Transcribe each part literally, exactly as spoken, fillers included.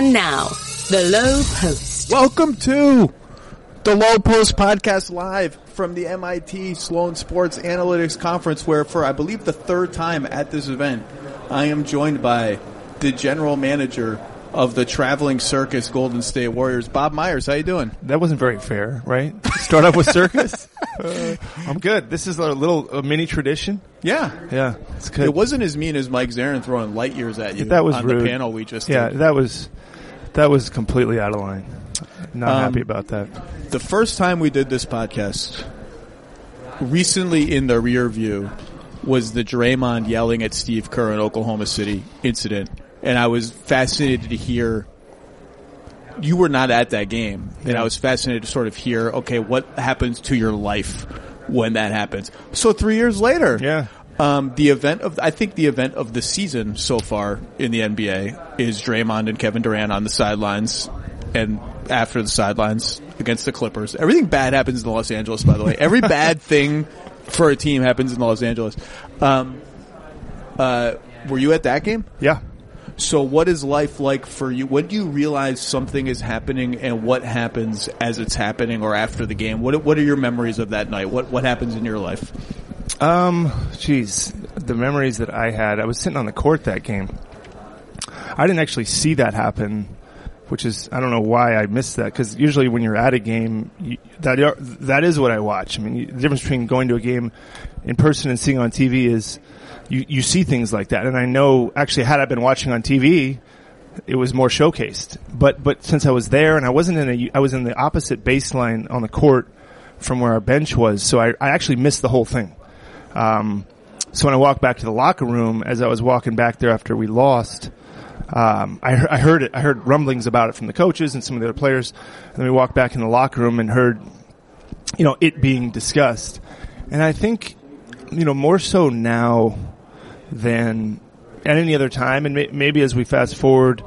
And now, The Low Post. Welcome to The Low Post Podcast live from the M I T Sloan Sports Analytics Conference, where for, I believe, the third time at this event, I am joined by the general manager of the traveling circus Golden State Warriors, Bob Myers. How you doing? That wasn't very fair, right? Start off with circus? uh, I'm good. This is a little a mini tradition. Yeah. Yeah, it's good. It wasn't as mean as Mike Zarin throwing light years at you that was on rude. the panel we just yeah, did. that was that was completely out of line. Not Um, happy about that. The first time we did this podcast, recently in the rear view, was the Draymond yelling at Steve Kerr in Oklahoma City incident. And I was fascinated to hear, you were not at that game, and I was fascinated to sort of hear, okay, what happens to your life when that happens? So three years later, Yeah. um, the event of, I think the event of the season so far in the N B A is Draymond and Kevin Durant on the sidelines and after the sidelines against the Clippers. Everything bad happens in Los Angeles, by the way. Every bad thing for a team happens in Los Angeles. Um, uh, were you at that game? Yeah. So what is life like for you? When do you realize something is happening, and what happens as it's happening or after the game? What What are your memories of that night? What What happens in your life? Um, geez, the memories that I had, I was sitting on the court that game. I didn't actually see that happen, which is, I don't know why I missed that, because usually when you're at a game, you, that are, that is what I watch. I mean, you, the difference between going to a game in person and seeing on T V is you, you see things like that. And I know, actually, had I been watching on T V, it was more showcased. But, but since I was there and I wasn't in a, I was in the opposite baseline on the court from where our bench was, so I, I actually missed the whole thing. Um, so when I walked back to the locker room, as I was walking back there after we lost, um, I, I heard it, I heard rumblings about it from the coaches and some of the other players. And then we walked back in the locker room and heard, you know, it being discussed. And I think, you know, more so now than at any other time, and may, maybe as we fast forward,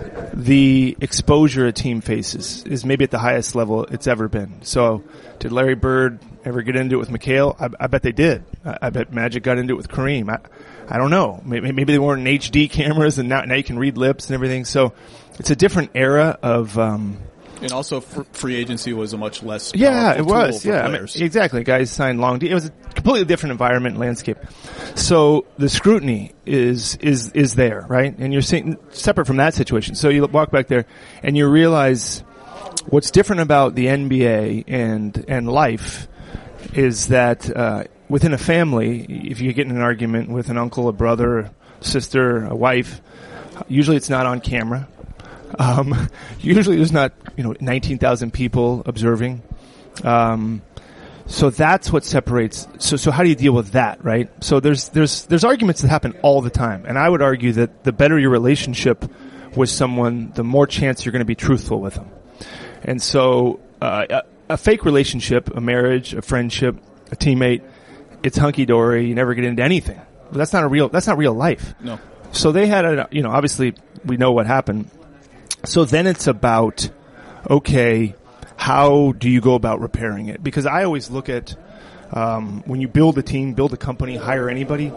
the exposure a team faces is maybe at the highest level it's ever been. So did Larry Bird ever get into it with McHale? I, I bet they did. I, I bet Magic got into it with Kareem. I, I don't know. Maybe, maybe they weren't in H D cameras, and now, now you can read lips and everything. So it's a different era of, um, And also, fr- free agency was a much less yeah, it powerful was. tool for Yeah, I mean, players. exactly. Guys signed long. De- it was a completely different environment and landscape. So the scrutiny is is is there, right? And you're seeing separate from that situation. So you walk back there and you realize what's different about the N B A and and life is that uh, within a family, if you get in an argument with an uncle, a brother, a sister, a wife, usually it's not on camera. Um, usually there's not, you know, nineteen thousand people observing. Um, so that's what separates. So, so how do you deal with that, right? So there's, there's, there's arguments that happen all the time. And I would argue that the better your relationship with someone, the more chance you're going to be truthful with them. And so, uh, a, a fake relationship, a marriage, a friendship, a teammate, it's hunky-dory. You never get into anything. But that's not a real, that's not real life. No. So they had a, you know, obviously we know what happened. So then it's about, okay, how do you go about repairing it? Because I always look at, um, when you build a team, build a company, hire anybody,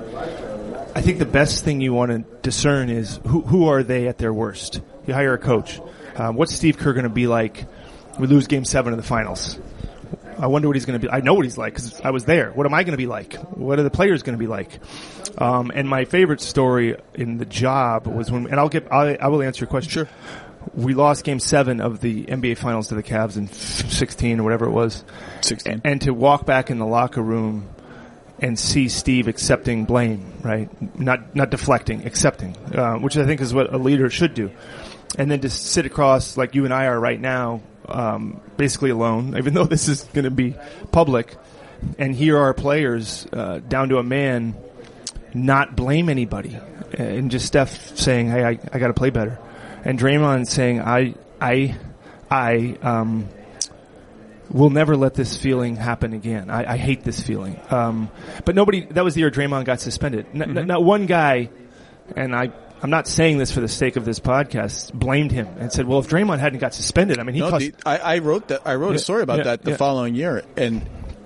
I think the best thing you want to discern is who, who are they at their worst? You hire a coach. Um, what's Steve Kerr going to be like? We lose game seven of the finals. I wonder what he's going to be. I know what he's like because I was there. What am I going to be like? What are the players going to be like? Um, and my favorite story in the job was when, and I'll get, I, I will answer your question. Sure. We lost game seven of the N B A finals to the Cavs in sixteen or whatever it was. sixteen. And to walk back in the locker room and see Steve accepting blame, right? Not, not deflecting, accepting, uh, which I think is what a leader should do. And then to sit across like you and I are right now, um, basically alone, even though this is going to be public, and here are players, uh, down to a man, not blame anybody. And just Steph saying, hey, I, I got to play better. And Draymond saying, I, I, I, um, will never let this feeling happen again. I, I hate this feeling. Um, but nobody, that was the year Draymond got suspended. N- mm-hmm. Not one guy, and I, I'm not saying this for the sake of this podcast, blamed him and said, well, if Draymond hadn't got suspended, I mean, he no, cost. the, I, I wrote that, I wrote yeah, a story about yeah, that the yeah. following year, and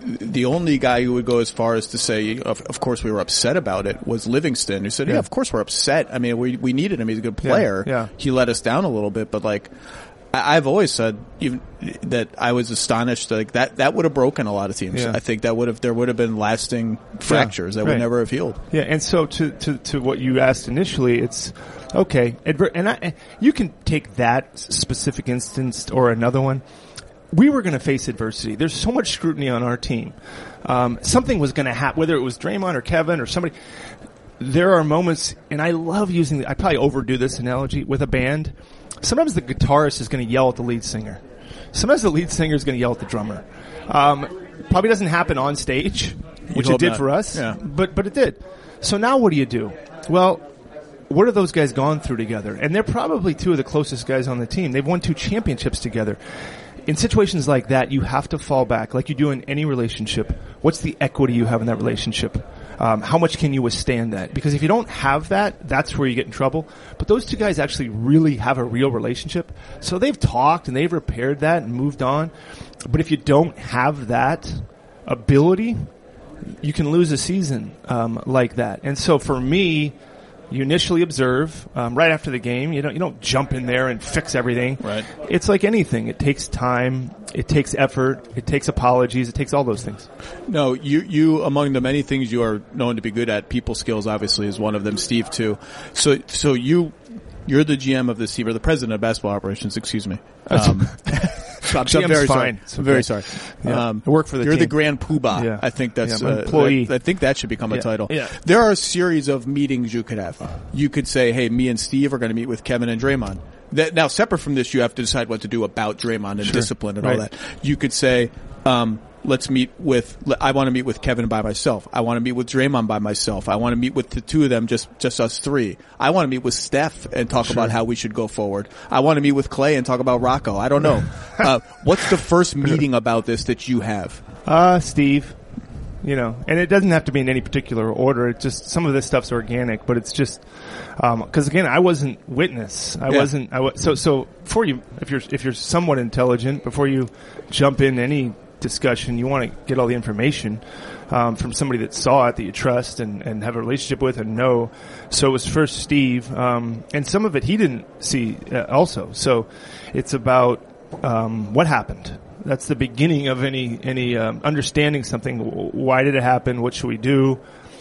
the only guy who would go as far as to say, of, of course, we were upset about it, was Livingston, who said, yeah, Yeah. of course we're upset. I mean, we we needed him. He's a good player. Yeah, yeah. He let us down a little bit, but like, I, I've always said even that I was astonished. Like that, that would have broken a lot of teams. Yeah. I think that would have there would have been lasting fractures that right. would never have healed. Yeah, and so to, to, to what you asked initially, it's okay. Adver- and I, you can take that specific instance or another one. We were going to face adversity. There's so much scrutiny on our team. Um, something was going to happen, whether it was Draymond or Kevin or somebody. There are moments, and I love using. The, I probably overdo this analogy with a band. Sometimes the guitarist is going to yell at the lead singer. Sometimes the lead singer is going to yell at the drummer. Um, probably doesn't happen on stage, which it did not. for us. Yeah. But but it did. So now what do you do? Well, what have those guys gone through together? And they're probably two of the closest guys on the team. They've won two championships together. In situations like that, you have to fall back, like you do in any relationship. What's the equity you have in that relationship? Um, how much can you withstand that? Because if you don't have that, that's where you get in trouble. But those two guys actually really have a real relationship. So they've talked and they've repaired that and moved on. But if you don't have that ability, you can lose a season um, like that. And so for me, you initially observe um, right after the game. You don't you don't jump in there and fix everything. Right. It's like anything. It takes time. It takes effort. It takes apologies. It takes all those things. No, you, you, among the many things you are known to be good at, people skills obviously is one of them, Steve too. So, so you, you're the G M of this team, or the president of basketball operations, excuse me. Um, so I'm, G M's I'm very fine. sorry. It's I'm okay. very sorry. Yeah. Um, I work for the You're team. the grand poobah. Yeah. I think that's, Yeah, I'm an uh, employee. that- I think that should become a Yeah. title. Yeah. There are a series of meetings you could have. You could say, hey, me and Steve are going to meet with Kevin and Draymond. That, now, separate from this, you have to decide what to do about Draymond and Sure. discipline and all Right. that. You could say, um, let's meet with, I want to meet with Kevin by myself. I want to meet with Draymond by myself. I want to meet with the two of them, just, just us three. I want to meet with Steph and talk Sure. about how we should go forward. I want to meet with Clay and talk about Rocco. I don't know. uh, what's the first meeting about this that you have? Uh, Steve. You know, and it doesn't have to be in any particular order. It's just some of this stuff's organic, but it's just um 'cause again, I wasn't witness. I Yeah. wasn't. I was so so. Before you, if you're if you're somewhat intelligent, before you jump in any discussion, you want to get all the information um, from somebody that saw it, that you trust and and have a relationship with and know. So it was first Steve, um, and some of it he didn't see uh, also. So it's about um, what happened. That's the beginning of any any um, understanding something. Why did it happen? What should we do?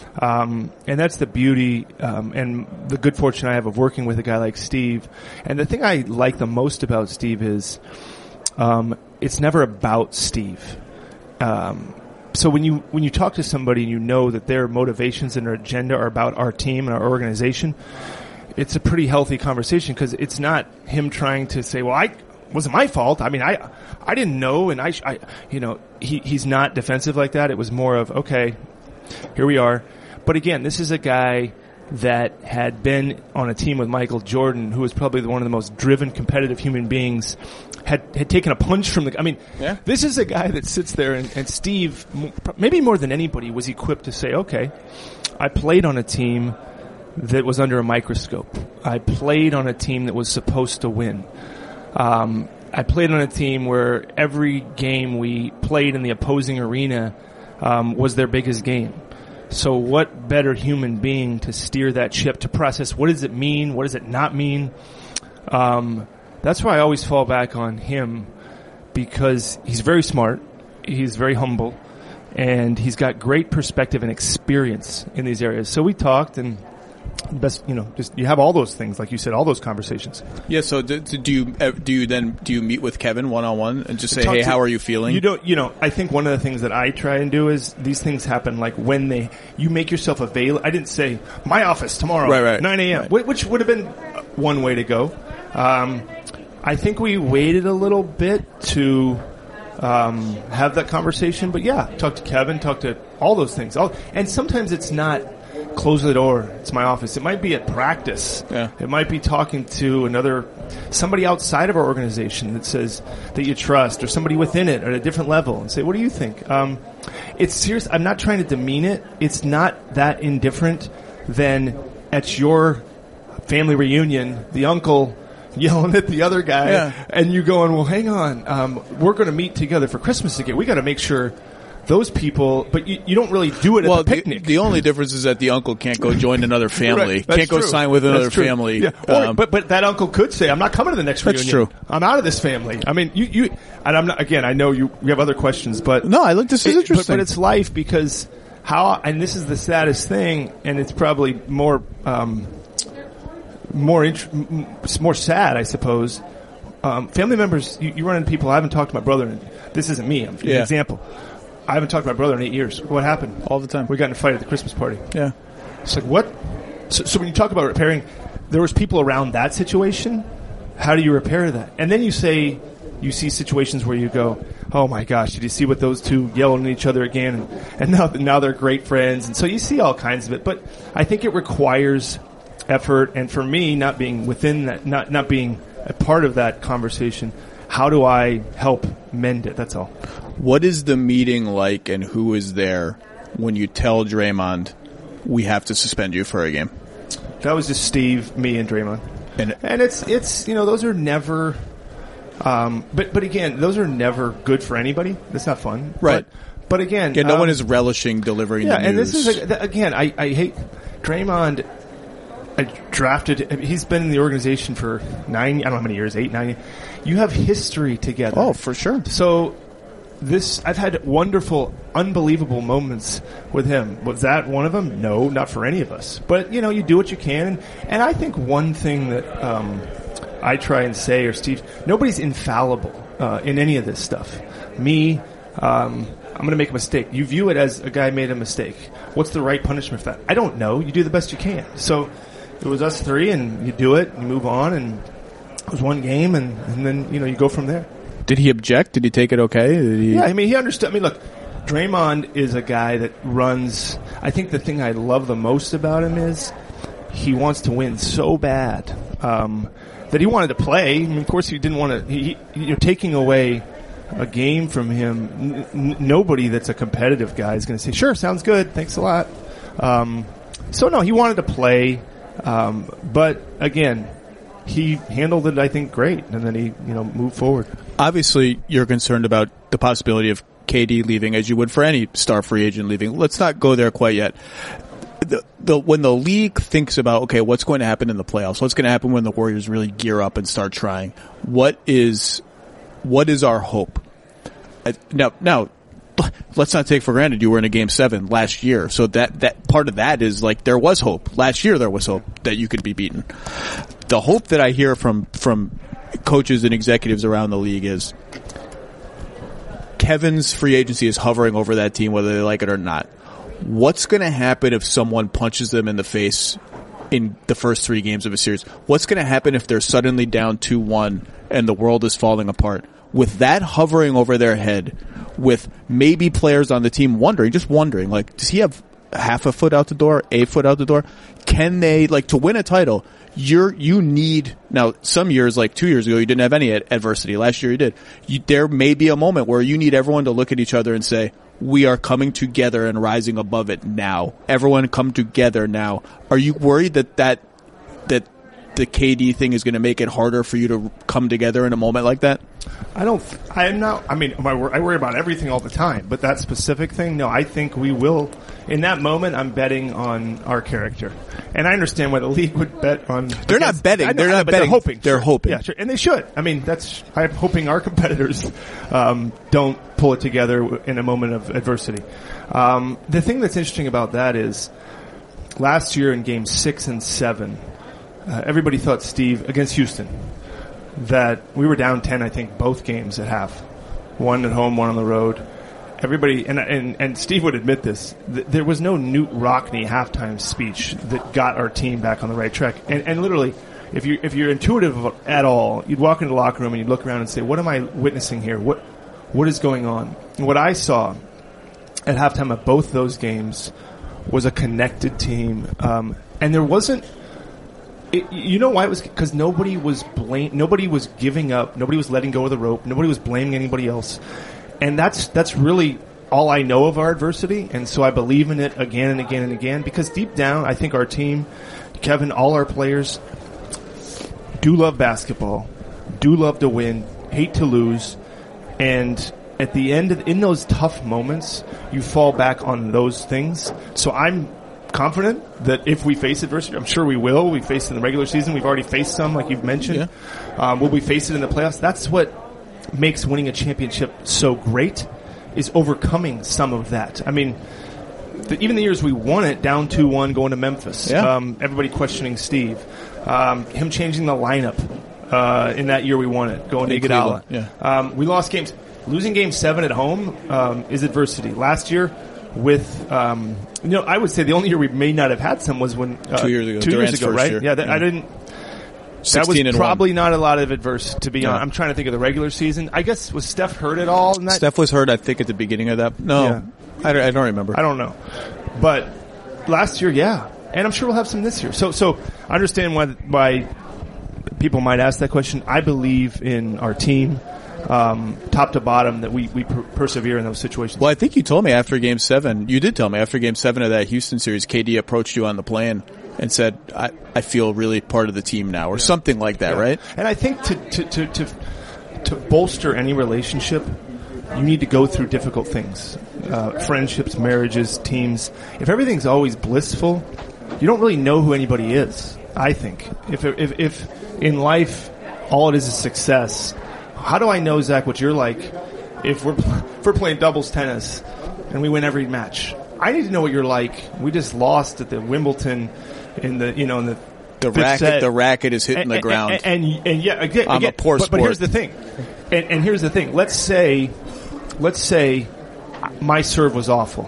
Um, and that's the beauty um, and the good fortune I have of working with a guy like Steve. And the thing I like the most about Steve is um, it's never about Steve. Um, so when you when you talk to somebody and you know that their motivations and their agenda are about our team and our organization, it's a pretty healthy conversation because it's not him trying to say, well, I wasn't my fault. I mean, I, I didn't know. And I, I, you know, he, he's not defensive like that. It was more of, okay, here we are. But again, this is a guy that had been on a team with Michael Jordan, who was probably one of the most driven, competitive human beings, had, had taken a punch from the, I mean, Yeah. this is a guy that sits there and, and Steve, maybe more than anybody, was equipped to say, okay, I played on a team that was under a microscope. I played on a team that was supposed to win. Um, I played on a team where every game we played in the opposing arena um, was their biggest game. So what better human being to steer that ship, to process what does it mean, what does it not mean? Um, that's why I always fall back on him, because he's very smart, he's very humble, and he's got great perspective and experience in these areas. So we talked, and best, you know, just you have all those things, like you said, all those conversations. Yeah. So do, do you uh, do you then do you meet with Kevin one on one and just say, Talk hey, to- how are you feeling? You don't, you know, I think one of the things that I try and do is these things happen like when they, you make yourself available. I didn't say my office tomorrow, Right, right. nine a.m., Right. wh- which would have been one way to go. Um, I think we waited a little bit to um, have that conversation, but yeah, talk to Kevin, talk to all those things. All, and sometimes it's not close the door, it's my office. It might be at practice. Yeah. It might be talking to another, somebody outside of our organization that says that you trust, or somebody within it at a different level, and say, what do you think? Um, it's serious. I'm not trying to demean it. It's not that indifferent than at your family reunion, the uncle yelling at the other guy, Yeah. and you going, well, hang on, um, we're going to meet together for Christmas again. We got to make sure those people, but you, you don't really do it well, at the picnic. The, the only difference is that the uncle can't go join another family. Right, can't go true. sign with another That's true. family. Yeah. Or, Um, but but that uncle could say, "I'm not coming to the next That's reunion. true. I'm out of this family." I mean, you you and I'm not again. I know you you have other questions, but no, I look. This is it, interesting. But, but it's life because how and this is the saddest thing, and it's probably more um, more int- more sad, I suppose. Um, family members, you, you run into people. I haven't talked to my brother. And this isn't me. I'm Yeah. an example. I haven't talked to my brother in eight years. What happened? All the time. We got in a fight at the Christmas party. Yeah. It's like, what? So, so when you talk about repairing, there was people around that situation. How do you repair that? And then you say, you see situations where you go, oh my gosh, did you see what those two yelling at each other again? And, and now, now they're great friends. And so you see all kinds of it. But I think it requires effort. And for me, not being within that, not, not being a part of that conversation, how do I help mend it? That's all. What is the meeting like, and who is there when you tell Draymond we have to suspend you for a game? That was just Steve, me, and Draymond. And, and it's it's you know those are never, um, but but again those are never good for anybody. That's not fun, right? But, but again, yeah, no um, one is relishing delivering yeah, the news. and this is again, I I hate Draymond. I drafted. I mean, he's been in the organization for nine. I don't know how many years, eight, nine. You have history together. Oh, for sure. So. This I've had wonderful, unbelievable moments with him. Was that one of them? No, not for any of us. But you know, you do what you can, and, and I think one thing that um, I try and say, or Steve, nobody's infallible uh, in any of this stuff. Me, um, I'm going to make a mistake. You view it as a guy made a mistake. What's the right punishment for that? I don't know. You do the best you can. So it was us three, and you do it, and you move on, and it was one game, and, and then you know you go from there. Did he object? Did he take it okay? Did he... Yeah, I mean, he understood. I mean, look, Draymond is a guy that runs. I think the thing I love the most about him is he wants to win so bad um, that he wanted to play. I mean, of course, he didn't want to. He, he, you're taking away a game from him. N- n- nobody that's a competitive guy is going to say, "Sure, sounds good. Thanks a lot." Um, so no, he wanted to play, um, but again. He handled it, I think, great, and then he, you know, moved forward. Obviously, you're concerned about the possibility of K D leaving, as you would for any star free agent leaving. Let's not go there quite yet. The, the, when the league thinks about, okay, what's going to happen in the playoffs? What's going to happen when the Warriors really gear up and start trying? What is, what is our hope? Uh, now, now, let's not take for granted you were in a game seven last year. So that, that part of that is like there was hope. Last year there was hope that you could be beaten. The hope that I hear from, from coaches and executives around the league is Kevin's free agency is hovering over that team whether they like it or not. What's going to happen if someone punches them in the face in the first three games of a series? What's going to happen if they're suddenly down two one and the world is falling apart? With that hovering over their head, with maybe players on the team wondering, just wondering, like, does he have half a foot out the door, a foot out the door? Can they, like, to win a title, you're, you need, now, some years, like two years ago, you didn't have any ad- adversity. Last year you did. You, there may be a moment where you need everyone to look at each other and say, we are coming together and rising above it now. Everyone come together now. Are you worried that that, that the K D thing is going to make it harder for you to come together in a moment like that? I don't, I'm not, I mean, I worry about everything all the time, but that specific thing, no, I think we will, in that moment, I'm betting on our character. And I understand why the league would bet on. They're against, not betting. I know, they're I know, not but betting. They're hoping. They're sure. hoping. Yeah, sure. And they should. I mean, that's, I'm hoping our competitors, um, don't pull it together in a moment of adversity. Um, the thing that's interesting about that is last year in game six and seven, uh, everybody thought Steve, against Houston, that we were down ten, I think, both games at half. One at home, one on the road. Everybody, and and, and Steve would admit this, th- there was no Newt Rockne halftime speech that got our team back on the right track. And, and literally, if, you, if you're intuitive at all, you'd walk into the locker room and you'd look around and say, what am I witnessing here? What What is going on? And what I saw at halftime of both those games was a connected team. Um, and there wasn't, It, you know why it was? Because nobody was blame, nobody was giving up, nobody was letting go of the rope, nobody was blaming anybody else, and that's that's really all I know of our adversity, and so I believe in it again and again and again. Because deep down, I think our team, Kevin, all our players, do love basketball, do love to win, hate to lose, and at the end, of, in those tough moments, you fall back on those things. So I'm confident that if we face adversity, I'm sure we will. We faced it in the regular season. We've already faced some, like you've mentioned. Yeah. Um, will we face it in the playoffs? That's what makes winning a championship so great, is overcoming some of that. I mean, the, even the years we won it, down two one going to Memphis, yeah. um, everybody questioning Steve, um, him changing the lineup uh, in that year we won it, going to Iguodala. Yeah. Um, we lost games. Losing game seven at home um, is adversity. Last year, with um, you know, I would say the only year we may not have had some was when uh, two years ago, two Durant's years ago, first right? year. Yeah, that, yeah, I didn't. That was probably one. Not a lot of adverse, to be yeah. honest. I'm trying to think of the regular season. I guess, was Steph hurt at all? In that? Steph was hurt, I think, at the beginning of that. No, yeah. I, don't, I don't remember. I don't know. But last year, yeah. And I'm sure we'll have some this year. So, so I understand why, why people might ask that question. I believe in our team, um, top to bottom, that we, we per- persevere in those situations. Well, I think you told me after game seven, you did tell me after game seven of that Houston series, K D approached you on the plane and said, I, I feel really part of the team now, or yeah. something like that, yeah. right? And I think to, to, to, to, to bolster any relationship, you need to go through difficult things. Uh, friendships, marriages, teams. If everything's always blissful, you don't really know who anybody is, I think. If, if, if in life all it is is success, how do I know, Zach, what you're like if we're, if we're playing doubles tennis and we win every match? I need to know what you're like. We just lost at the Wimbledon in the, you know, in the the racket. Set. The racket is hitting and, the ground. And, and, and, and yeah, again, I'm again, a poor but, sport. but here's the thing. And, and here's the thing. Let's say, let's say my serve was awful.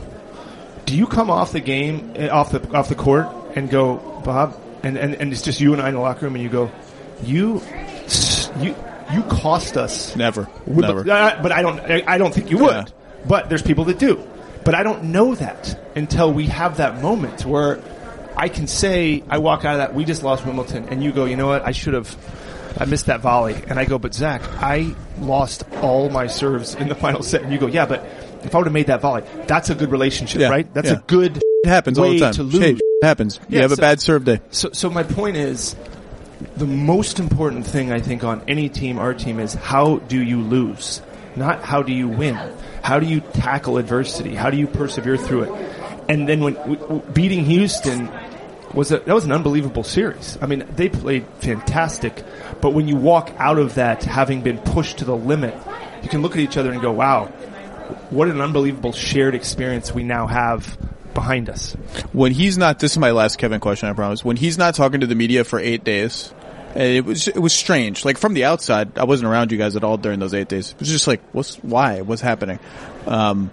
Do you come off the game, off the off the court, and go, Bob, and, and, and it's just you and I in the locker room, and you go, you, you, you cost us. Never, but, never. Uh, but I don't, I don't think you would. Yeah. But there's people that do. But I don't know that until we have that moment where I can say, I walk out of that, we just lost Wimbledon, and you go, you know what, I should have, I missed that volley. And I go, but Zach, I lost all my serves in the final set. And you go, yeah, but if I would have made that volley, that's a good relationship, yeah, right? That's yeah. a good it happens way all the time. to lose. Hey, it happens. You yeah, have so, a bad serve day. So, so my point is, the most important thing I think on any team, our team, is how do you lose? Not how do you win. How do you tackle adversity? How do you persevere through it? And then when w- w- beating Houston was a, that was an unbelievable series. I mean, they played fantastic, but when you walk out of that having been pushed to the limit, you can look at each other and go, wow, what an unbelievable shared experience we now have behind us. When he's not, this is my last Kevin question, I promise. When he's not talking to the media for eight days, it was it was strange. Like from the outside, I wasn't around you guys at all during those eight days. It was just like, what's why? What's happening? Um,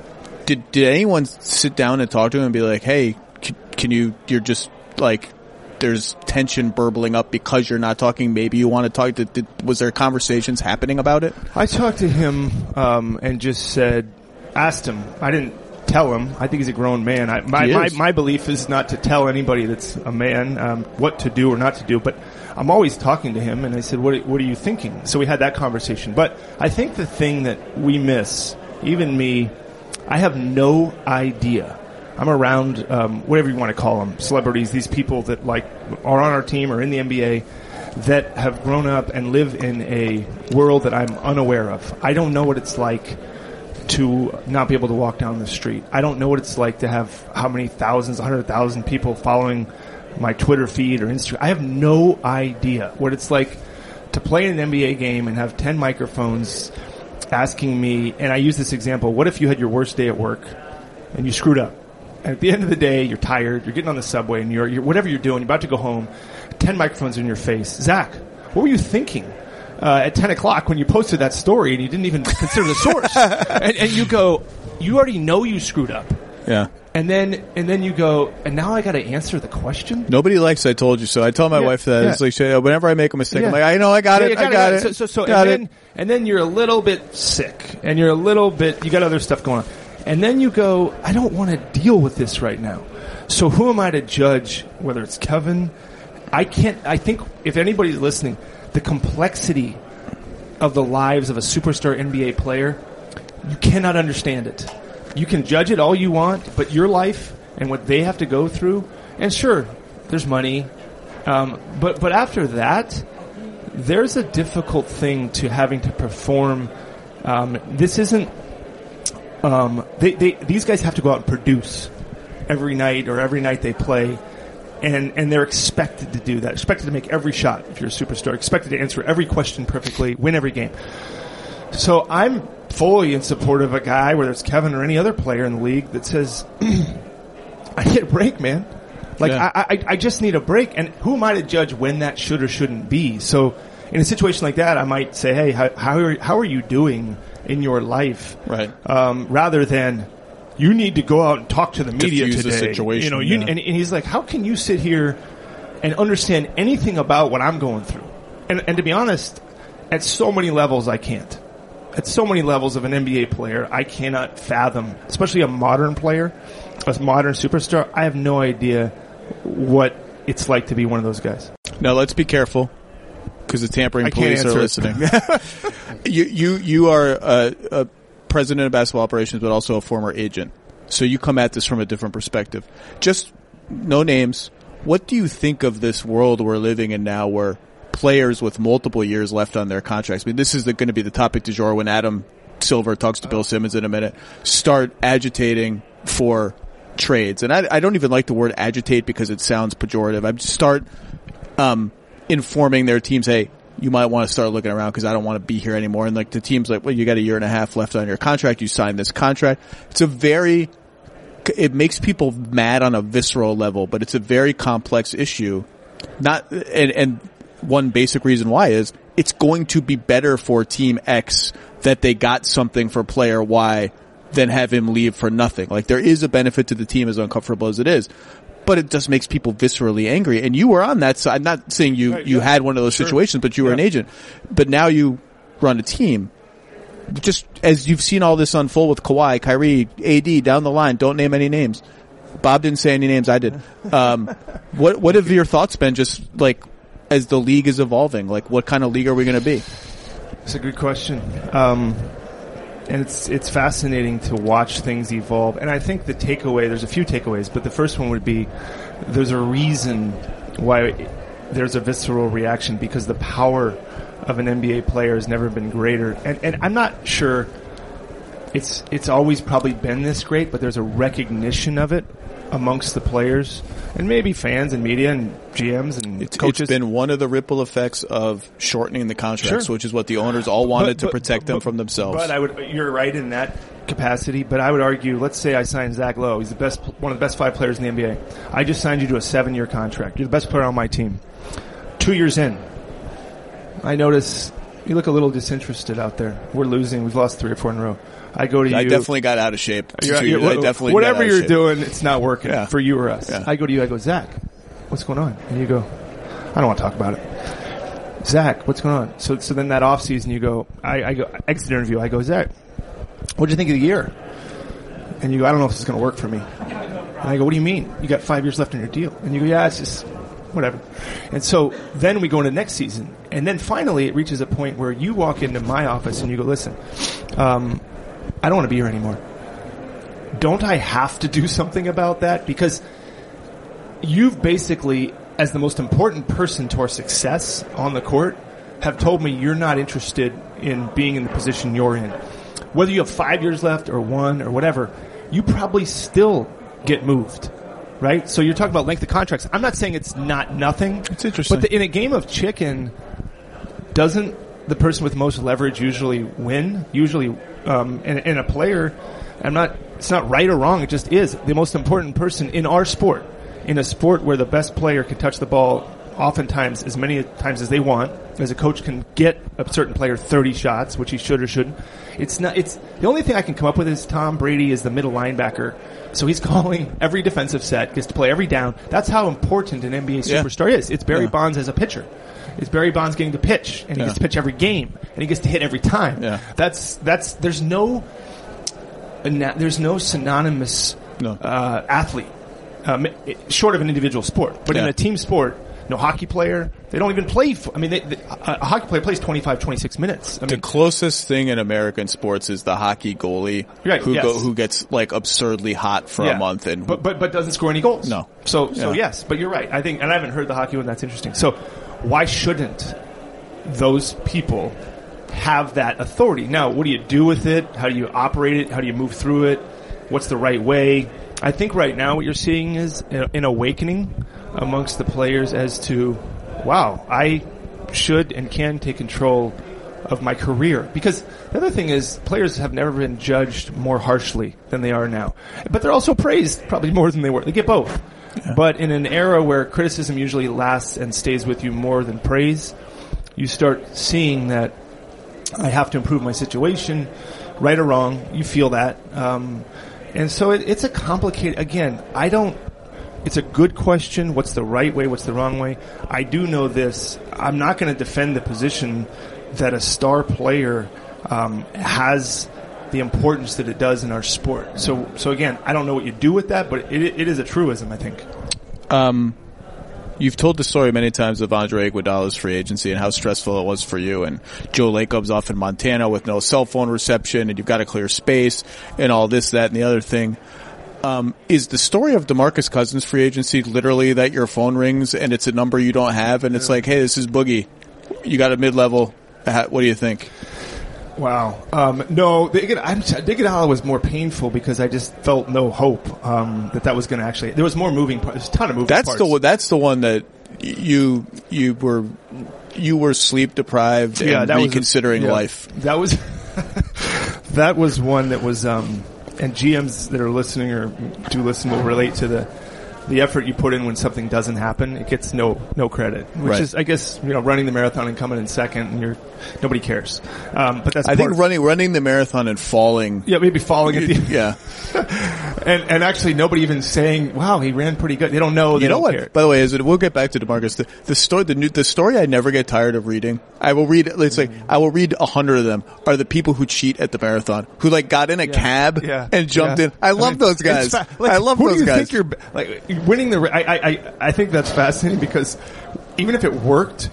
did did anyone sit down and talk to him and be like, hey, can, can you? You're just like, there's tension burbling up because you're not talking. Maybe you want to talk. Did, did, was there conversations happening about it? I talked to him um, and just said, asked him. I didn't tell him. I think he's a grown man. I, my, my my belief is not to tell anybody that's a man um, what to do or not to do, but I'm always talking to him, and I said, what, what are you thinking? So we had that conversation. But I think the thing that we miss, even me, I have no idea. I'm around, um, whatever you want to call them, celebrities, these people that like are on our team or in the N B A that have grown up and live in a world that I'm unaware of. I don't know what it's like to not be able to walk down the street. I don't know what it's like to have how many thousands, one hundred thousand people following my Twitter feed or Instagram. I have no idea what it's like to play an N B A game and have ten microphones asking me, and I use this example, what if you had your worst day at work and you screwed up? And at the end of the day, you're tired, you're getting on the subway, and you're, you're whatever you're doing, you're about to go home, ten microphones in your face. Zach, what were you thinking uh, at ten o'clock when you posted that story and you didn't even consider the source? and, and you go, you already know you screwed up. Yeah. And then, and then you go, and now I got to answer the question. Nobody likes I told you so. I tell my yeah, wife that. Yeah. It's like, whenever I make a mistake, yeah. I'm like, I know, I got yeah, it, got I got it. it. So, so, so got and it. then, and then you're a little bit sick, and you're a little bit, you got other stuff going on. And then you go, I don't want to deal with this right now. So who am I to judge whether it's Kevin? I can't, I think if anybody's listening, the complexity of the lives of a superstar N B A player, you cannot understand it. You can judge it all you want, but your life and what they have to go through, and sure, there's money, um, but but after that, there's a difficult thing to having to perform. Um, this isn't Um, they, they, these guys have to go out and produce every night or every night they play. And, and they're expected to do that, expected to make every shot if you're a superstar, expected to answer every question perfectly, win every game. So I'm fully in support of a guy, whether it's Kevin or any other player in the league, that says, I need a break, man. Like, yeah. I, I, I just need a break. And who am I to judge when that should or shouldn't be? So in a situation like that, I might say, hey, how, how are, how are you doing in your life? Right. Um, rather than, you need to go out and talk to the media Diffuse today. The situation, you know, you, yeah. and, and he's like, how can you sit here and understand anything about what I'm going through? And, and to be honest, at so many levels, I can't. At so many levels of an N B A player, I cannot fathom, especially a modern player, a modern superstar. I have no idea what it's like to be one of those guys. Now, let's be careful, because the tampering I can't police are listening. you, you, you are a, a president of basketball operations, but also a former agent. So you come at this from a different perspective. Just no names. What do you think of this world we're living in now, where players with multiple years left on their contracts? I mean, this is going to be the topic du jour when Adam Silver talks to Bill Simmons in a minute. Start agitating for trades, and I, I don't even like the word agitate because it sounds pejorative. I start um, informing their teams, hey, you might want to start looking around because I don't want to be here anymore. And like the team's like, well, you got a year and a half left on your contract. You signed this contract. It's a very, it makes people mad on a visceral level, but it's a very complex issue. Not, and, and one basic reason why is it's going to be better for Team X that they got something for player Y than have him leave for nothing. Like there is a benefit to the team, as uncomfortable as it is. But it just makes people viscerally angry. And you were on that side. I'm not saying you, right, you yeah. had one of those Sure. situations, but you were yeah. an agent. But now you run a team. Just as you've seen all this unfold with Kawhi, Kyrie, A D, down the line, don't name any names. Bob didn't say any names, I did. Um, what, what have your thoughts been just like as the league is evolving? Like what kind of league are we going to be? It's a good question. Um, And it's it's fascinating to watch things evolve. And I think the takeaway, there's a few takeaways, but the first one would be there's a reason why there's a visceral reaction, because the power of an N B A player has never been greater. And, and I'm not sure it's it's always probably been this great, but there's a recognition of it amongst the players and maybe fans and media and G Ms and it's, coaches. It's been one of the ripple effects of shortening the contracts, Sure. which is what the owners all wanted But- to but- protect them but- from themselves. But I would, you're right in that capacity. But I would argue, let's say I signed Zach Lowe. He's the best, one of the best five players in the N B A. I just signed you to a seven-year contract. You're the best player on my team. Two years in, I notice you look a little disinterested out there. We're losing. We've lost three or four in a row. I go to you. I definitely got out of shape. You're, You're, you're, I definitely whatever got out of you're shape. doing, it's not working Yeah. for you or us. Yeah. I go to you. I go, Zach, what's going on? And you go, I don't want to talk about it. Zach, what's going on? So, so then that off season, you go, I, I go, exit interview. I go, Zach, what do you think of the year? And you go, I don't know if this is going to work for me. And I go, what do you mean? You got five years left on your deal. And you go, yeah, it's just whatever. And so then we go into next season. And then finally it reaches a point where you walk into my office and you go, listen, um, I don't want to be here anymore. Don't I have to do something about that? Because you've basically, as the most important person to our success on the court, have told me you're not interested in being in the position you're in. Whether you have five years left or one or whatever, you probably still get moved, right? So you're talking about length of contracts. I'm not saying it's not nothing. It's interesting. But the, in a game of chicken, doesn't the person with most leverage usually win? Usually, um, and, and a player, I'm not, it's not right or wrong, it just is the most important person in our sport. In a sport where the best player can touch the ball oftentimes as many times as they want, as a coach can get a certain player thirty shots, which he should or shouldn't. It's not, it's, the only thing I can come up with is Tom Brady is the middle linebacker. So he's calling every defensive set, gets to play every down. That's how important an N B A superstar Yeah. is. It's Barry Yeah. Bonds as a pitcher. It's Barry Bonds getting to pitch, and he Yeah. gets to pitch every game, and he gets to hit every time. Yeah. That's, that's, there's no, there's no synonymous, No. uh, athlete, um, short of an individual sport. But in Yeah. a team sport, no hockey player, they don't even play, f- I mean, they, they, a, a hockey player plays twenty-five, twenty-six minutes. I The mean, closest thing in American sports is the hockey goalie Right, who yes. go, who gets like absurdly hot for yeah. a month and but, but, but doesn't score any goals. No. So, so Yeah. yes, but you're right. I think, and I haven't heard the hockey one. That's interesting. So why shouldn't those people have that authority. Now, what do you do with it? How do you operate it? How do you move through it? What's the right way? I think right now what you're seeing is an awakening amongst the players as to, wow, I should and can take control of my career. Because the other thing is, players have never been judged more harshly than they are now. But they're also praised probably more than they were. They get both. Yeah. But in an era where criticism usually lasts and stays with you more than praise, you start seeing that I have to improve my situation, right or wrong. You feel that. Um, and so it, it's a complicated, again, I don't, it's a good question. What's the right way? What's the wrong way? I do know this. I'm not going to defend the position that a star player um, has the importance that it does in our sport. So, so again, I don't know what you do with that, but it, it is a truism, I think. Um, you've told the story many times of Andre Iguodala's free agency and how stressful it was for you. And Joe Lacob's off in Montana with no cell phone reception, and you've got to clear space and all this, that, and the other thing. Um, is the story of DeMarcus Cousins' free agency literally that your phone rings and it's a number you don't have, and it's like, hey, this is Boogie. You got a mid-level. What do you think? Wow. Um, no, the Iguodala was more painful because I just felt no hope um, that that was going to actually. There was more moving parts. There's a ton of moving that's parts. The that's the one that you you were you were sleep deprived yeah, and that reconsidering was a, yeah, life. That was that was one that was. Um, and G Ms that are listening or do listen will relate to the. The effort you put in when something doesn't happen, it gets no no credit. Which right. is, I guess, you know, running the marathon and coming in second, and you're nobody cares. Um, but that's I think of, running running the marathon and falling. Yeah, maybe falling at the yeah, and and actually nobody even saying, "Wow, he ran pretty good." They don't know. They you know don't what? care. By the way, is it? We'll get back to DeMarcus. The, the story, the new, the story I never get tired of reading. I will read. Let's say I will read a hundred of them. Are the people who cheat at the marathon, who like got in a yeah. cab yeah. and jumped yeah. in? I love I mean, those guys. Fa- like, I love who those do you guys. Think you're, like winning the. I, I I think that's fascinating because even if it worked.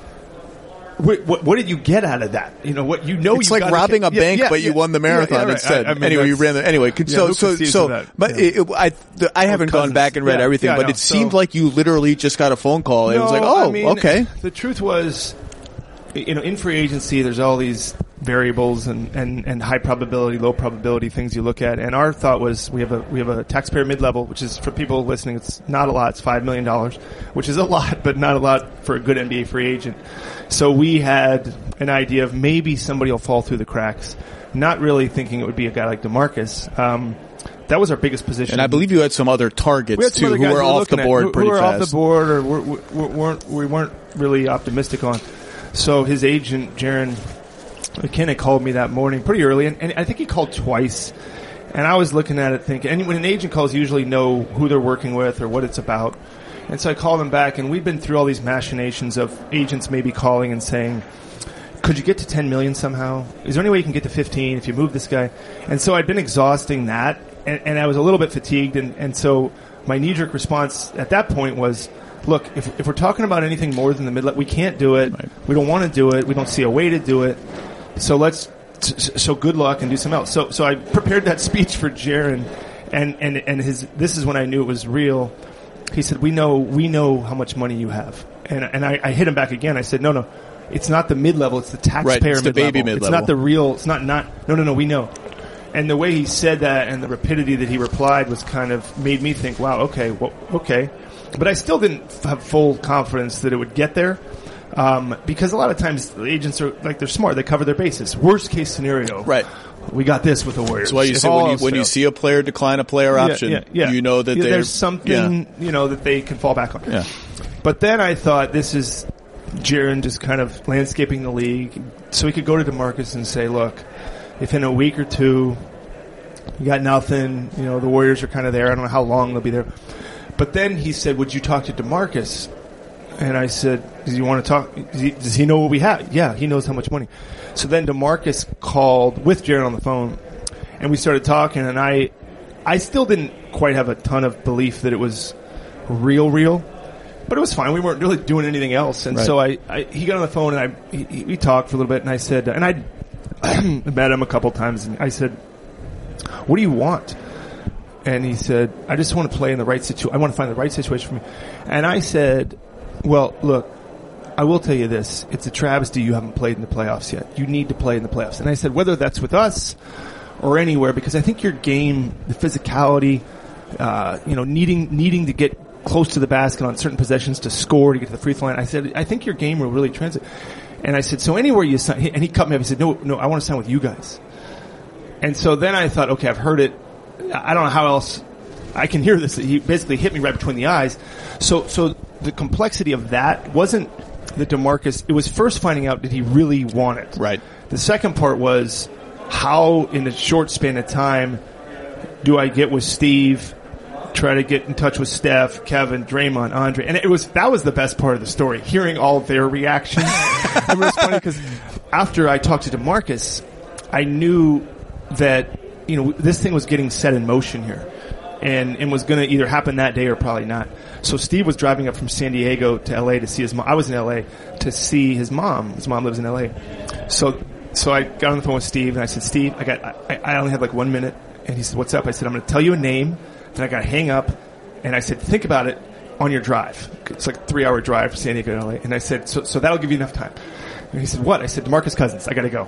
What, what, what did you get out of that? You know what you know. It's you like got robbing a, a yeah, bank, yeah, but you yeah, won the marathon yeah, yeah, right. instead. I, I mean, anyway, you ran the anyway. Yeah, so so so. that. But yeah. it, it, I the, I haven't gone back and read yeah, everything, yeah, but no, it seemed so, like you literally just got a phone call. No, it was like, oh, I mean, okay. The truth was, you know, in free agency, there's all these variables and, and, and high probability, low probability things you look at. And our thought was we have a we have a taxpayer mid level, which is for people listening, it's not a lot. It's five million dollars, which is a lot, but not a lot for a good N B A free agent. So we had an idea of maybe somebody will fall through the cracks, not really thinking it would be a guy like DeMarcus. Um, that was our biggest position. And I believe you had some other targets some too other who were, were off the board at, who, pretty who were fast. off the board or were, were, weren't we weren't really optimistic on. So his agent, Jaron McKinnon, called me that morning pretty early, and, and I think he called twice. And I was looking at it thinking, and when an agent calls, you usually know who they're working with or what it's about. And so I called him back, and we've been through all these machinations of agents maybe calling and saying, could you get to ten million somehow? Is there any way you can get to fifteen if you move this guy? And so I'd been exhausting that, and, and I was a little bit fatigued, and, and so my knee-jerk response at that point was, look, if, if we're talking about anything more than the mid, we can't do it. Right. We don't want to do it. We don't see a way to do it. So let's, so good luck and do something else. So, so I prepared that speech for Jaron, and, and, and his, this is when I knew it was real. He said, we know, we know how much money you have. And, and I, I hit him back again. I said, no, no, it's not the mid-level. It's the taxpayer right, it's the mid-level. baby mid-level. It's not the real, it's not, not, no, no, no, we know. And the way he said that and the rapidity that he replied was kind of made me think, wow, okay, well, okay. But I still didn't have full confidence that it would get there. Um, because a lot of times the agents are, like, they're smart. They cover their bases. Worst case scenario. Right. We got this with the Warriors. That's why you say when you, when you see a player decline a player option, yeah, yeah, yeah. you know that yeah, there's something, yeah. you know, that they can fall back on. Yeah. But then I thought this is Jaron just kind of landscaping the league. So he could go to DeMarcus and say, look, if in a week or two you got nothing, you know, the Warriors are kind of there. I don't know how long they'll be there. But then he said, would you talk to DeMarcus? And I said, does he want to talk? Does he, does he know what we have? Yeah, he knows how much money. So then DeMarcus called with Jaron on the phone, and we started talking, and I I still didn't quite have a ton of belief that it was real, real. But it was fine. We weren't really doing anything else. And right. so I, I he got on the phone, and I he, we talked for a little bit, and I said, and I met him a couple times, and I said, what do you want? And he said, I just want to play in the right situation. I want to find the right situation for me. And I said, well, look, I will tell you this. It's a travesty you haven't played in the playoffs yet. You need to play in the playoffs. And I said, whether that's with us or anywhere, because I think your game, the physicality, uh, you know, needing needing to get close to the basket on certain possessions to score, to get to the free throw line, I said, I think your game will really translate. And I said, so anywhere you sign, and he cut me up, he said, no, no, I want to sign with you guys. And so then I thought, okay, I've heard it. I don't know how else I can hear this. He basically hit me right between the eyes. So, so the complexity of that wasn't the DeMarcus. It was first finding out, did he really want it? Right. The second part was, how in a short span of time do I get with Steve, try to get in touch with Steph, Kevin, Draymond, Andre, and it was that was the best part of the story. Hearing all their reactions. It was funny because after I talked to DeMarcus, I knew that you know this thing was getting set in motion here, and and was going to either happen that day or probably not. So Steve was driving up from San Diego to L A to see his mom. I was in L A to see his mom. His mom lives in L A. So so I got on the phone with Steve and I said, Steve, I got I, I only had like one minute, and he said, what's up? I said, I'm going to tell you a name. Then I got to hang up, and I said, think about it on your drive. It's like a three-hour drive from San Diego to L A. And I said, so so that'll give you enough time. And he said, what? I said, DeMarcus Cousins. I got to go.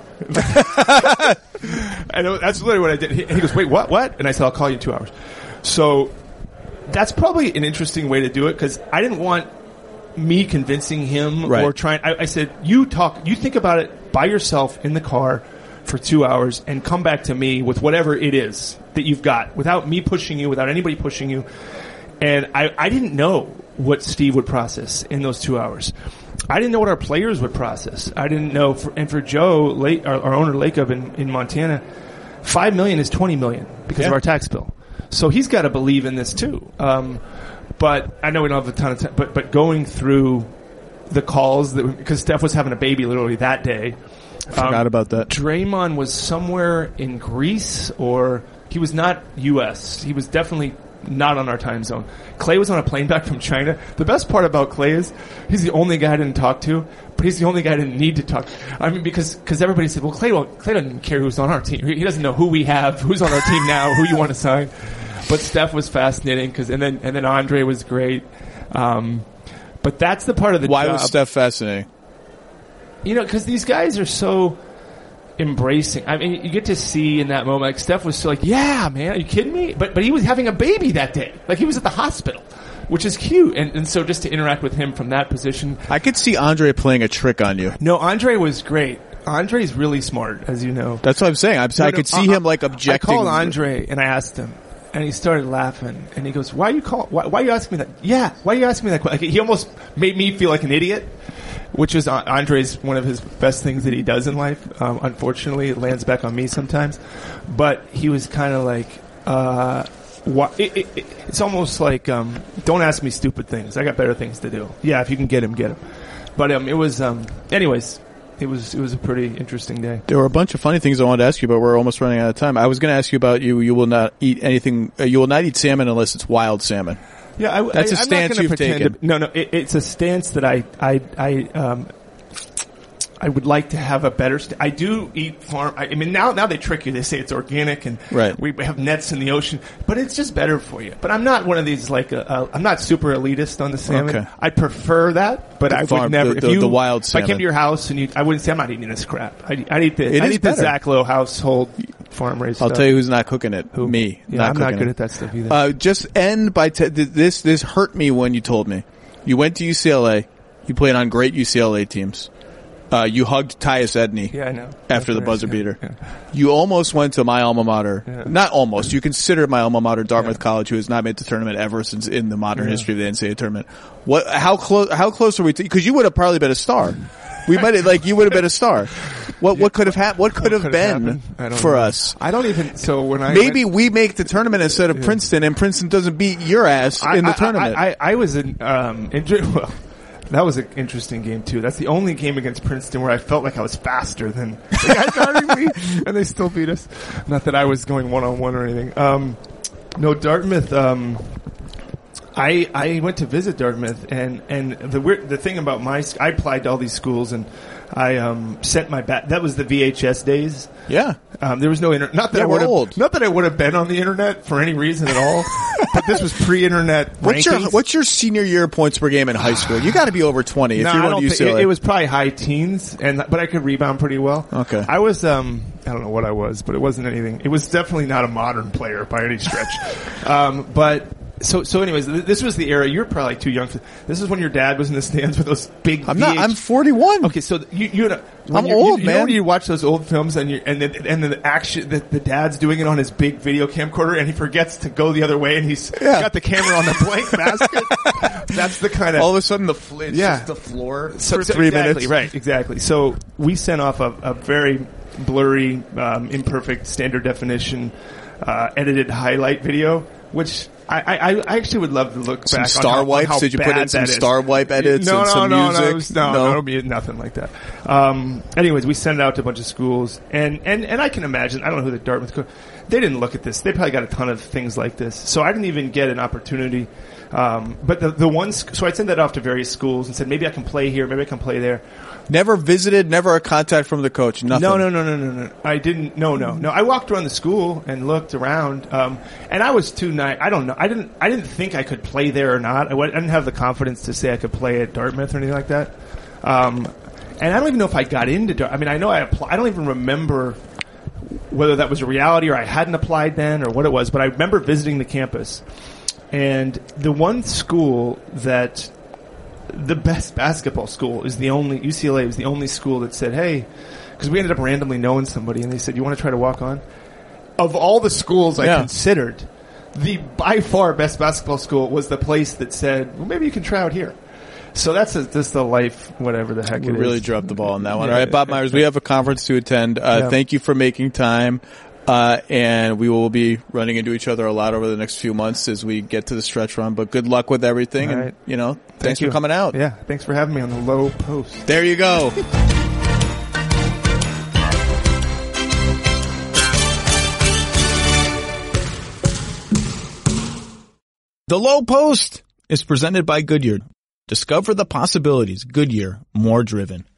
And that's literally what I did. And he goes, wait, what? What? And I said, I'll call you in two hours. So that's probably an interesting way to do it because I didn't want me convincing him right. or trying. I, I said, you talk, you think about it by yourself in the car for two hours and come back to me with whatever it is that you've got without me pushing you, without anybody pushing you. And I, I didn't know what Steve would process in those two hours. I didn't know what our players would process. I didn't know. For, and for Joe, late, our, our owner, Lacob in, in Montana, five million dollars is twenty million dollars because yeah. of our tax bill. So he's got to believe in this too. Um, but I know we don't have a ton of time, but, but going through the calls, that because Steph was having a baby literally that day. I forgot um, about that. Draymond was somewhere in Greece, or he was not U S He was definitely not on our time zone. Clay was on a plane back from China. The best part about Clay is he's the only guy I didn't talk to, but he's the only guy I didn't need to talk to. I mean, because cause everybody said, well, Clay, well, Clay doesn't care who's on our team. He doesn't know who we have, who's on our team now, who you want to sign. But Steph was fascinating, cause, and then and then Andre was great. Um, but that's the part of the Why job. was Steph fascinating? You know, because these guys are so embracing. I mean, you get to see in that moment, like Steph was so like, yeah, man, are you kidding me? But but he was having a baby that day. Like he was at the hospital, which is cute. And, and so just to interact with him from that position. I could see Andre playing a trick on you. No, Andre was great. Andre's really smart, as you know. That's what I'm saying. I'm, no, I no, could see uh, him like objecting. I called Andre and I asked him. And he started laughing, and he goes, "Why are you call? Why, why are you asking me that? Yeah, why are you asking me that?" Like, he almost made me feel like an idiot, which is Andre's one of his best things that he does in life. Um, unfortunately, it lands back on me sometimes. But he was kind of like, uh, why, it, it, it, "It's almost like, um, don't ask me stupid things. I got better things to do." Yeah, if you can get him, get him. But um, it was, um, anyways. It was it was a pretty interesting day. There were a bunch of funny things I wanted to ask you, but we're almost running out of time. I was going to ask you about you. You will not eat anything. Uh, you will not eat salmon unless it's wild salmon. Yeah, I, that's I, a stance you've taken. To, no, no, it, it's a stance that I I I um I would like to have a better. St- I do eat farm. I, I mean, now now they trick you. They say it's organic and right. we have nets in the ocean, but it's just better for you. But I'm not one of these like a, a, I'm not super elitist on the salmon. Okay. I prefer that, but the I farm, would never. The, if the, you, the wild salmon. If I came to your house and you, I wouldn't say I'm not eating this crap. I I'd eat the it I is eat better. the Zach Lowe household farm raised. I'll stuff. tell you who's not cooking it. Who? Me. Yeah, not I'm cooking not good it. at that stuff either. Uh, just end by t- this. This hurt me when you told me you went to U C L A. You played on great U C L A teams. Uh, you hugged Tyus Edney yeah, I know. after That's the nice. buzzer Yeah, beater. yeah. You almost went to my alma mater. Yeah. Not almost. You considered my alma mater, Dartmouth Yeah. College, who has not made the tournament ever since in the modern Yeah. history of the N C double A tournament. What? How close? How close are we to? Because you would have probably been a star. We might have, like you would have been a star. What? What could have happened? What could What have could have been I don't for know. us? I don't even. So when I Maybe went, we make the tournament instead of Yeah. Princeton, and Princeton doesn't beat your ass I, in the I, tournament. I, I, I was in. Um, in well, that was an interesting game too. That's the only game against Princeton where I felt like I was faster than the guy guarding me, and they still beat us. Not that I was going one on one or anything. Um, no, Dartmouth. Um, I I went to visit Dartmouth, and and the weird, the thing about my I applied to all these schools, and I um sent my back. That was the V H S days. yeah. Um, there was no internet. Not that Yeah, I we're would have. old. Not that I would have been on the internet for any reason at all. but this was pre-internet. What's your rankings. What's your senior year points per game in high school? You got to be over twenty if No, you're I going don't to U think, C L A. it, it was probably high teens, and but I could rebound pretty well. Okay. I was um I don't know what I was, but it wasn't anything. It was definitely not a modern player by any stretch. um, but. So, so anyways, th- this was the era. You're probably too young for this. Is when your dad was in the stands with those big. I'm V H- not. I'm forty-one. Okay, so you, you're. Not, when I'm you're, old, you, you man. Know when you watch those old films and you and the, and the action, the, the dad's doing it on his big video camcorder, and he forgets to go the other way, and he's Yeah. got the camera on the blank basket. That's the kind of. All of a sudden, the fl- it's Yeah. just the floor So- for so three exactly, minutes. Right, exactly. So we sent off a, a very blurry, um, imperfect, standard definition, uh, edited highlight video, which I, I, I actually would love to look Some back star on how, wipes? on how Did you put bad in some that is. star wipe edits no, and no, some no, music? No, it was, no, No? no, it'll be nothing like that. Um, anyways, we sent it out to a bunch of schools, and, and, and I can imagine, I don't know who the Dartmouth coach, they didn't look at this. They probably got a ton of things like this. So I didn't even get an opportunity. Um, but the, the one, sc- so I sent that off to various schools and said, maybe I can play here, maybe I can play there. Never visited. Never a contact from the coach. Nothing. No, no, no, no, no, no. I didn't. No, no, no. I walked around the school and looked around, um, and I was too nice. I don't know. I didn't. I didn't think I could play there or not. I, w- I didn't have the confidence to say I could play at Dartmouth or anything like that. Um, and I don't even know if I got into Dartmouth. I mean, I know I applied. I don't even remember whether that was a reality or I hadn't applied then or what it was. But I remember visiting the campus, and the one school that. The best basketball school is the only, U C L A was the only school that said, hey, because we ended up randomly knowing somebody, and they said, you want to try to walk on? Of all the schools I Yeah. considered, the by far best basketball school was the place that said, well, maybe you can try out here. So that's a, just the life, whatever the heck We it is. really dropped the ball on that one. Yeah. All right, Bob Myers, we have a conference to attend. Uh, Yeah. Thank you for making time. Uh, and we will be running into each other a lot over the next few months as we get to the stretch run. But good luck with everything. All and, right. you know, Thank thanks you. for coming out. Yeah, thanks for having me on the low post. There you go. The Low Post is presented by Goodyear. Discover the possibilities. Goodyear, more driven.